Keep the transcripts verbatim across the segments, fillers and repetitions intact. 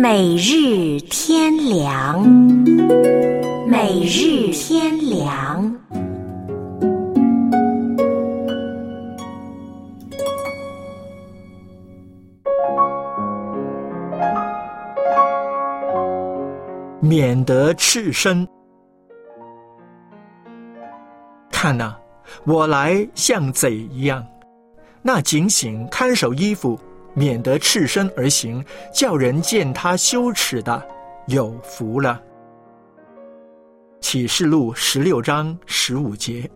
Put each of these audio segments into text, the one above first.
每日天良，每日天良。 免得赤身。看哪、啊，我来像贼一样。那警醒看守衣服，免得赤身而行，叫人见他羞耻的，有福了。启示录十六章十五节。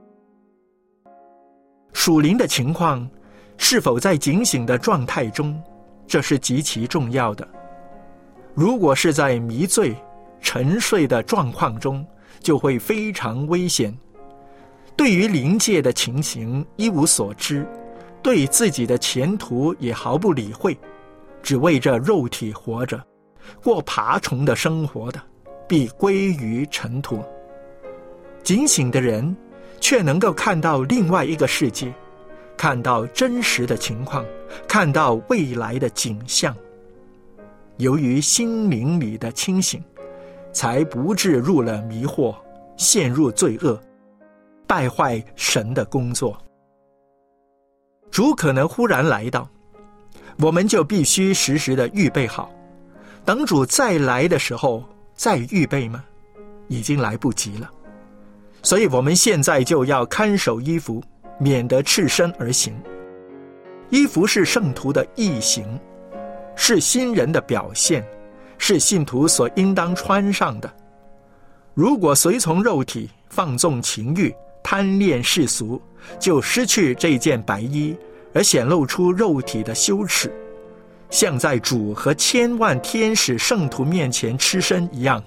属灵的情况是否在警醒的状态中，这是极其重要的。如果是在迷醉沉睡的状况中，就会非常危险。对于灵界的情形一无所知，对自己的前途也毫不理会，只为着肉体活着，过爬虫的生活的，必归于尘土。警醒的人却能够看到另外一个世界，看到真实的情况，看到未来的景象。由于心灵里的清醒，才不致入了迷惑，陷入罪恶，败坏神的工作。主可能忽然来到，我们就必须时时的预备好，等主再来的时候再预备吗？已经来不及了。所以我们现在就要看守衣服，免得赤身而行。衣服是圣徒的义行，是新人的表现，是信徒所应当穿上的。如果随从肉体，放纵情欲，贪恋世俗，就失去这件白衣，而显露出肉体的羞耻，像在主和千万天使圣徒面前吃身一样。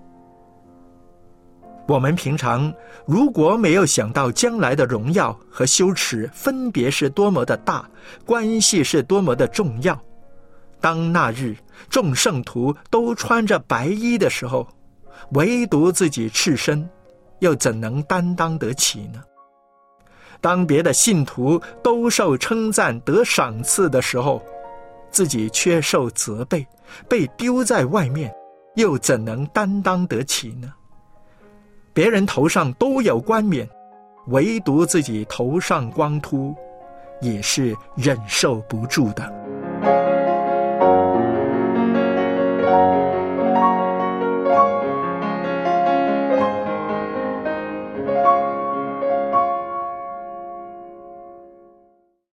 我们平常如果没有想到将来的荣耀和羞耻分别是多么的大，关系是多么的重要，当那日众圣徒都穿着白衣的时候，唯独自己赤身，又怎能担当得起呢？当别的信徒都受称赞得赏赐的时候，自己却受责备，被丢在外面，又怎能担当得起呢？别人头上都有冠冕，唯独自己头上光秃，也是忍受不住的。